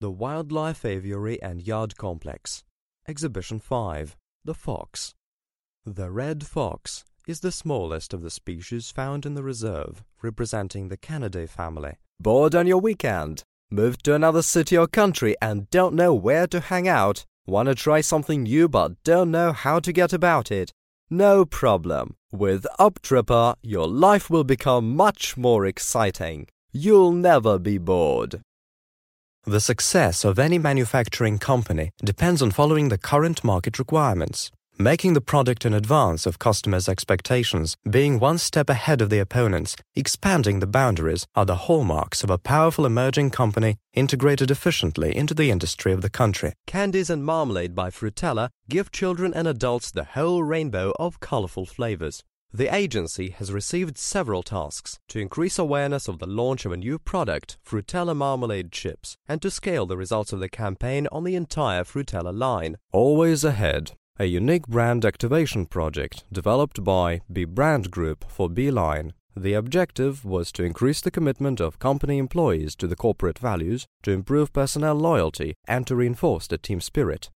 The Wildlife Aviary and Yard Complex. Exhibition 5. The Fox. The red fox is the smallest of the species found in the reserve, representing the Canidae family. Bored on your weekend? Moved to another city or country and don't know where to hang out? Want to try something new but don't know how to get about it? No problem. With UpTripper, your life will become much more exciting. You'll never be bored. The success of any manufacturing company depends on following the current market requirements. Making the product in advance of customers' expectations, being one step ahead of the opponents, expanding the boundaries are the hallmarks of a powerful emerging company integrated efficiently into the industry of the country. Candies and Marmalade by Frutella give children and adults the whole rainbow of colorful flavors. The agency has received several tasks to increase awareness of the launch of a new product, Frutella Marmalade Chips, and to scale the results of the campaign on the entire Frutella line. Always Ahead, a unique brand activation project developed by B Brand Group for Beeline. The objective was to increase the commitment of company employees to the corporate values, to improve personnel loyalty, and to reinforce the team spirit.